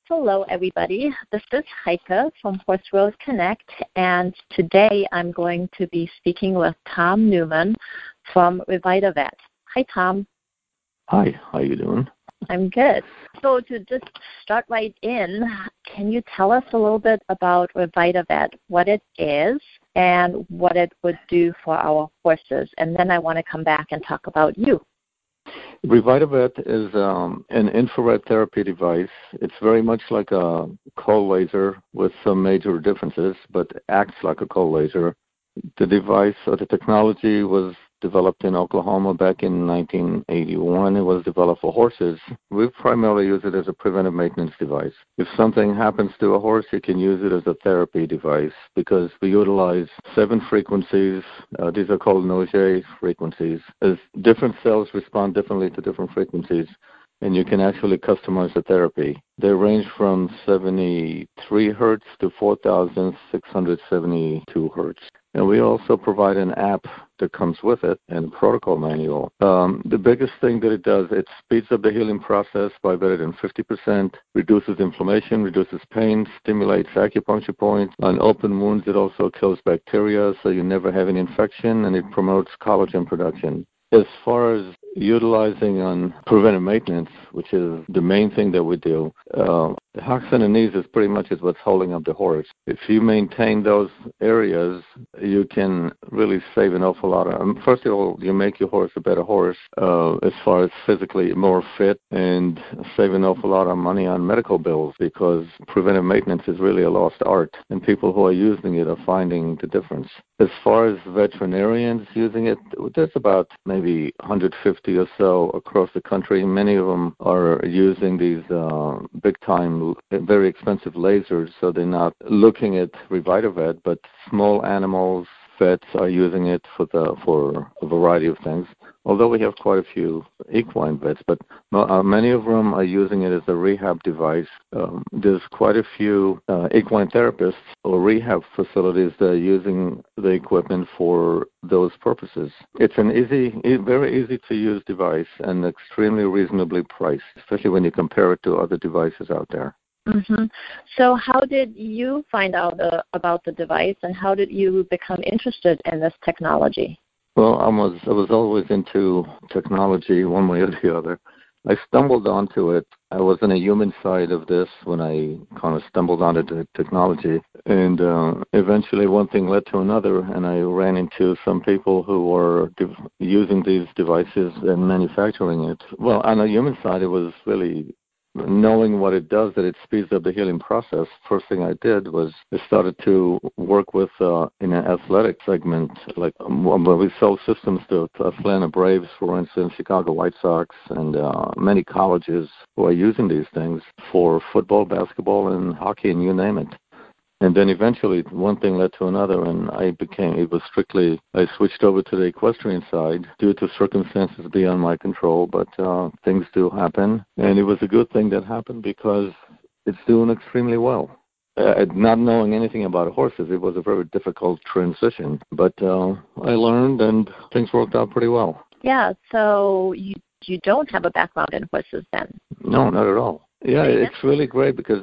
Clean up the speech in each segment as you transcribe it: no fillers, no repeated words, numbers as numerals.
Hello, everybody. This is Heike from Horse Rose Connect, and today I'm going to be speaking with Tom Newman from RevitaVet. Hi, Tom. Hi, how you doing? I'm good. So to just start right in, can you tell us a little bit about RevitaVet, what it is, and what it would do for our horses? And then I want to come back and talk about you. RevitaVet is an infrared therapy device. It's very much like a cold laser with some major differences, but acts like a cold laser. The device or the technology was developed in Oklahoma back in 1981. It was developed for horses. We primarily use it as a preventive maintenance device. If something happens to a horse, you can use it as a therapy device because we utilize 7 frequencies. These are called Auger frequencies. As different cells respond differently to different frequencies, and you can actually customize the therapy. They range from 73 hertz to 4,672 hertz. And we also provide an app that comes with it and a protocol manual. The biggest thing that it does, it speeds up the healing process by better than 50%, reduces inflammation, reduces pain, stimulates acupuncture points. On open wounds, it also kills bacteria, so you never have an infection, and it promotes collagen production. As far as utilizing on preventive maintenance, which is the main thing that we do, the hocks and the knees is pretty much is what's holding up the horse. If you maintain those areas, you can really save an awful lot of. First of all, you make your horse a better horse as far as physically more fit, and save an awful lot of money on medical bills because preventive maintenance is really a lost art, and people who are using it are finding the difference. As far as veterinarians using it, there's about maybe 150 or so across the country. Many of them are using these big-time, very expensive lasers, so they're not looking at RevitaVet, but small animals, vets are using it for a variety of things. Although we have quite a few equine vets, but many of them are using it as a rehab device. There's quite a few equine therapists or rehab facilities that are using the equipment for those purposes. It's an very easy to use device and extremely reasonably priced, especially when you compare it to other devices out there. Mm-hmm. So how did you find out about the device, and how did you become interested in this technology? Well, I was always into technology one way or the other. I stumbled onto it. I was in a human side of this when I kind of stumbled onto the technology, and eventually one thing led to another, and I ran into some people who were using these devices and manufacturing it. Well, on the human side, it was really knowing what it does, that it speeds up the healing process. First thing I did was I started to work with in an athletic segment, like where we sell systems to Atlanta Braves, for instance, Chicago White Sox, and many colleges who are using these things for football, basketball, and hockey, and you name it. And then eventually one thing led to another, and I switched over to the equestrian side due to circumstances beyond my control, but things do happen. And it was a good thing that happened because it's doing extremely well. Not knowing anything about horses, it was a very difficult transition, but I learned and things worked out pretty well. Yeah, so you don't have a background in horses then? No, not at all. Yeah, it's really great because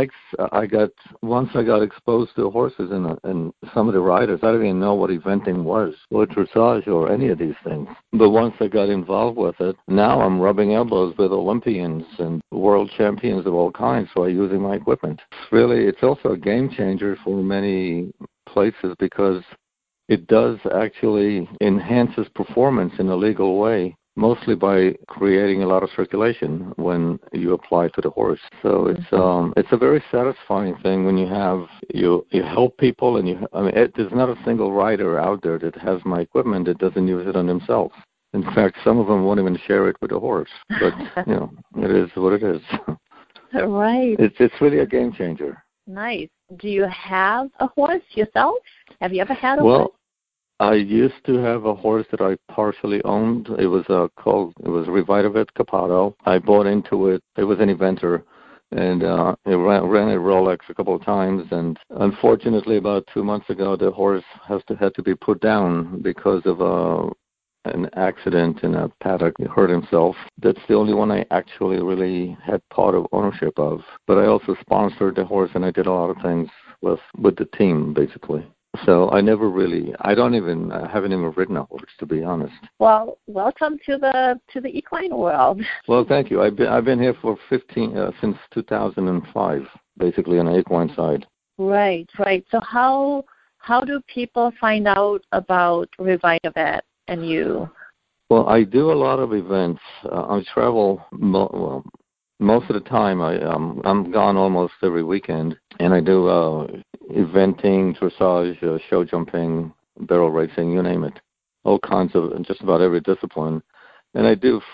once I got exposed to horses and some of the riders, I didn't even know what eventing was, or dressage, or any of these things. But once I got involved with it, now I'm rubbing elbows with Olympians and world champions of all kinds who are using my equipment. It's also a game changer for many places because it does actually enhances performance in a legal way, mostly by creating a lot of circulation when you apply to the horse. So it's a very satisfying thing when you help people, and there's not a single rider out there that has my equipment that doesn't use it on themselves. In fact, some of them won't even share it with the horse. But it is what it is. Right. It's really a game changer. Nice. Do you have a horse yourself? Have you ever had a horse? I used to have a horse that I partially owned. It was RevitaVet Capado. I bought into it. It was an eventer, and it ran at Rolex a couple of times. And unfortunately, about 2 months ago, the horse had to be put down because of an accident in a paddock. He hurt himself. That's the only one I actually really had part of ownership of. But I also sponsored the horse, and I did a lot of things with the team, basically. So I never really, I haven't even ridden a horse, to be honest. Well, welcome to the equine world. Well, thank you. I've been here for since 2005, basically on the equine side. Right. So how do people find out about RevidaVet and you? Well, I do a lot of events. I travel. Most of the time, I'm gone almost every weekend, and I do eventing, dressage, show jumping, barrel racing, you name it, all kinds of, just about every discipline. And I do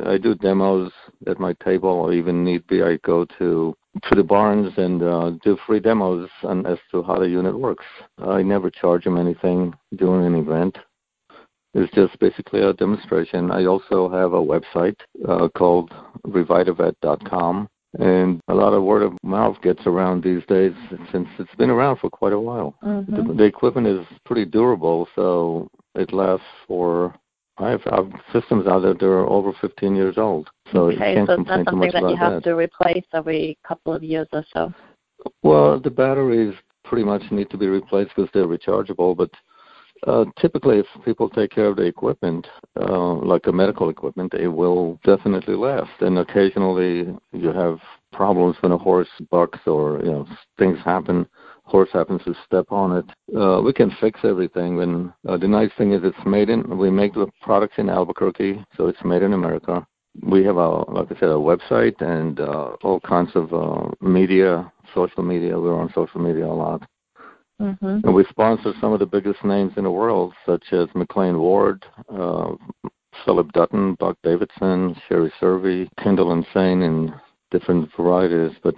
demos at my table, or even need be, I go to the barns and do free demos as to how the unit works. I never charge them anything during an event. It's just basically a demonstration. I also have a website called revidavet.com, and a lot of word of mouth gets around these days since it's been around for quite a while. Mm-hmm. The equipment is pretty durable, so it lasts for. I have systems out there that are over 15 years old, so you can't complain too much about that. So it's not something that you have to replace every couple of years or so? Well, the batteries pretty much need to be replaced because they're rechargeable, but typically, if people take care of the equipment, like the medical equipment, it will definitely last. And occasionally, you have problems when a horse bucks or things happen. Horse happens to step on it. We can fix everything. And the nice thing is, we make the products in Albuquerque, so it's made in America. We have like I said, a website and all kinds of media, social media. We're on social media a lot. Mm-hmm. And we sponsor some of the biggest names in the world, such as McLean Ward, Philip Dutton, Buck Davidson, Sherry Servey, Kendall Insane, and different varieties, but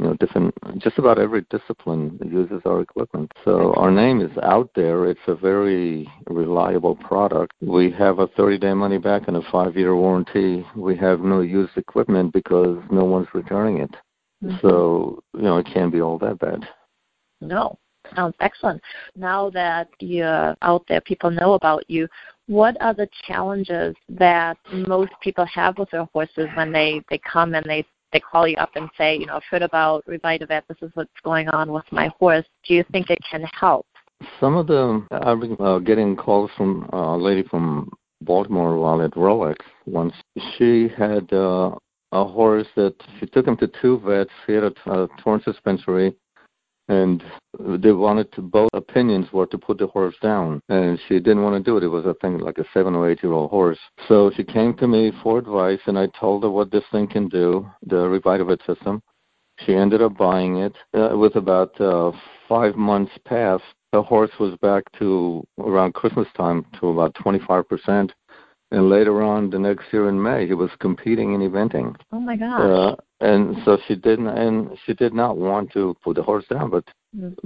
just about every discipline uses our equipment. So our name is out there. It's a very reliable product. We have a 30-day money back and a 5-year warranty. We have no used equipment because no one's returning it. Mm-hmm. So, it can't be all that bad. No. Sounds excellent. Now that you're out there, people know about you. What are the challenges that most people have with their horses when they come and they call you up and say, I've heard about RevidaVet, this is what's going on with my horse. Do you think it can help? Some of them, I've been getting calls from a lady from Baltimore while at Rolex once. She had a horse that she took him to 2 vets. He had a torn suspensory. And they wanted to, both opinions were to put the horse down. And she didn't want to do it. It was, I think, like a 7 or 8-year-old horse. So she came to me for advice, and I told her what this thing can do, the RevidaVet system. She ended up buying it. With about 5 months past, the horse was back to, around Christmas time, to about 25%. And later on, the next year in May, he was competing in eventing. Oh my gosh! And so she did not want to put the horse down, but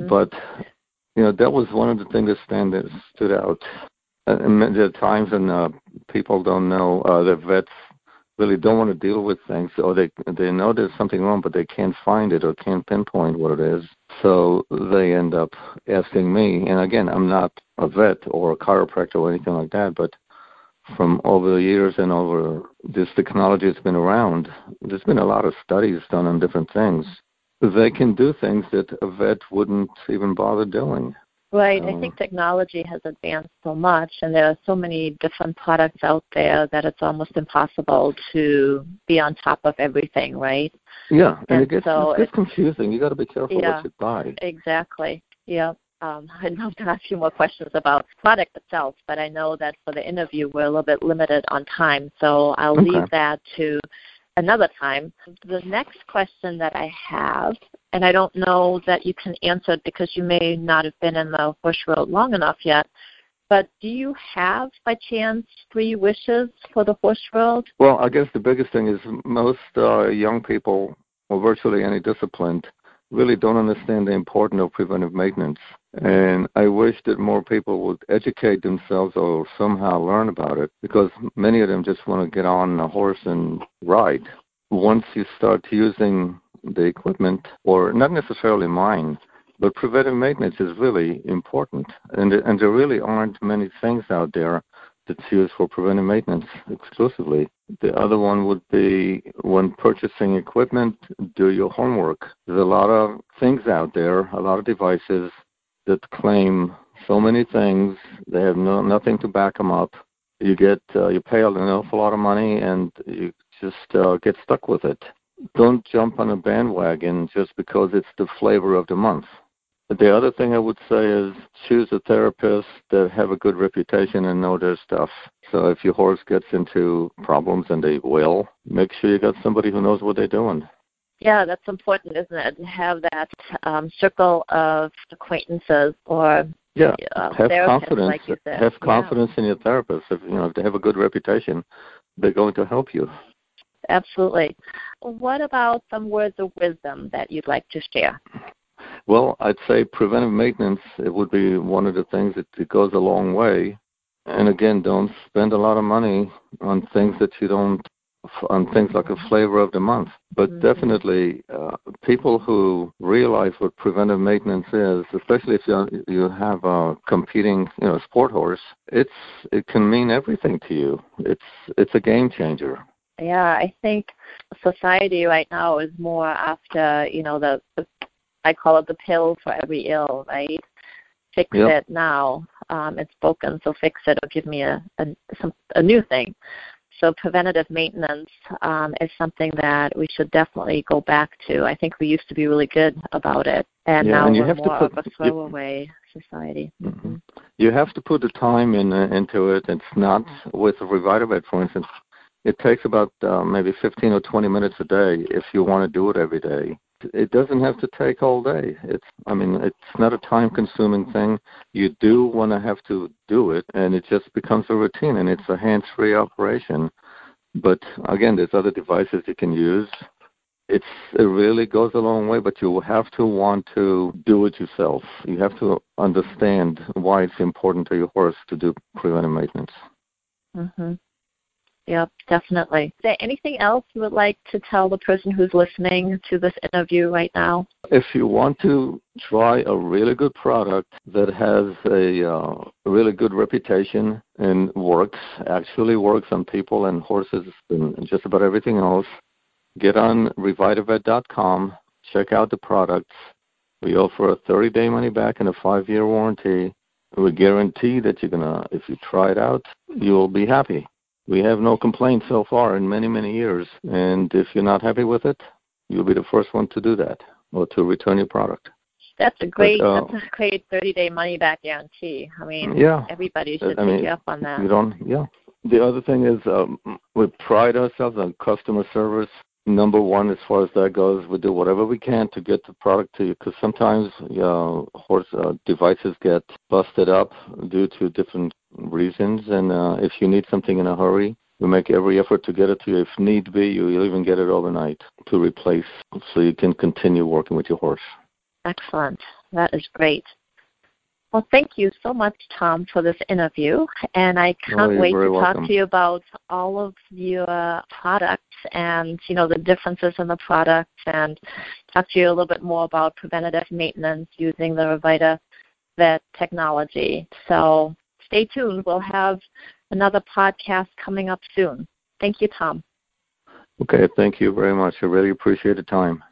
that was one of the things that stood out. And there are times when people don't know, the vets really don't want to deal with things, or they know there's something wrong, but they can't find it or can't pinpoint what it is. So they end up asking me. And again, I'm not a vet or a chiropractor or anything like that, but from over the years and over this technology that's been around, there's been a lot of studies done on different things. They can do things that a vet wouldn't even bother doing. Right. I think technology has advanced so much, and there are so many different products out there that it's almost impossible to be on top of everything, right? Yeah, and it gets confusing. You got to be careful what you buy. Exactly. Yeah. I'd love to ask you more questions about the product itself, but I know that for the interview we're a little bit limited on time, so I'll leave that to another time. The next question that I have, and I don't know that you can answer it because you may not have been in the horse world long enough yet, but do you have, by chance, 3 wishes for the horse world? Well, I guess the biggest thing is most young people, or virtually any discipline, really don't understand the importance of preventive maintenance. And I wish that more people would educate themselves or somehow learn about it, because many of them just want to get on a horse and ride. Once you start using the equipment, or not necessarily mine, but preventive maintenance is really important. And there really aren't many things out there that's used for preventive maintenance exclusively. The other one would be when purchasing equipment, do your homework. There's a lot of things out there, a lot of devices that claim so many things. They have nothing to back them up. You pay an awful lot of money, and you just get stuck with it. Don't jump on a bandwagon just because it's the flavor of the month. The other thing I would say is choose a therapist that have a good reputation and know their stuff. So if your horse gets into problems, and they will, make sure you got somebody who knows what they're doing. Yeah, that's important, isn't it? To have that circle of acquaintances or have confidence. Like you said. Have confidence in your therapist. If they have a good reputation, they're going to help you. Absolutely. What about some words of wisdom that you'd like to share? Well, I'd say preventive maintenance, it would be one of the things that goes a long way. And again, don't spend a lot of money on things on things like a flavor of the month. But definitely, people who realize what preventive maintenance is, especially if you have a competing, sport horse, it can mean everything to you. It's a game changer. Yeah, I think society right now is more after, the I call it the pill for every ill, right? Fix it now. It's broken, so fix it or give me a new thing. So preventative maintenance is something that we should definitely go back to. I think we used to be really good about it, and now we're more of a throwaway society. Mm-hmm. You have to put the time into it. It's not with Revitavet, for instance. It takes about maybe 15 or 20 minutes a day if you want to do it every day. It doesn't have to take all day. It's not a time-consuming thing. You do want to have to do it, and it just becomes a routine, and it's a hands-free operation. But, again, there's other devices you can use. It really goes a long way, but you have to want to do it yourself. You have to understand why it's important to your horse to do preventive maintenance. Mm-hmm. Yep, definitely. Is there anything else you would like to tell the person who's listening to this interview right now? If you want to try a really good product that has a really good reputation and actually works on people and horses and just about everything else, get on Revitavet.com, check out the products. We offer a 30-day money-back and a 5-year warranty. We guarantee that if you try it out, you'll be happy. We have no complaints so far in many, many years. And if you're not happy with it, you'll be the first one to do that or to return your product. That's a great 30-day money-back guarantee. Everybody should take you up on that. The other thing is we pride ourselves on customer service. Number one, as far as that goes, we do whatever we can to get the product to you, because sometimes horse devices get busted up due to different reasons, and if you need something in a hurry, we make every effort to get it to you. If need be, you'll even get it overnight to replace, so you can continue working with your horse. Excellent. That is great. Well, thank you so much, Tom, for this interview, and I can't wait to talk to you about all of your products and, the differences in the products, and talk to you a little bit more about preventative maintenance using the Revitavet technology. So stay tuned. We'll have another podcast coming up soon. Thank you, Tom. Okay, thank you very much. I really appreciate the time.